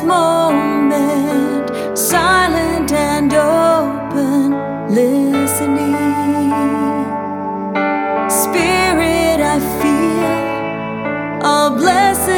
this moment, silent and open, listening. Spirit, I feel a blessing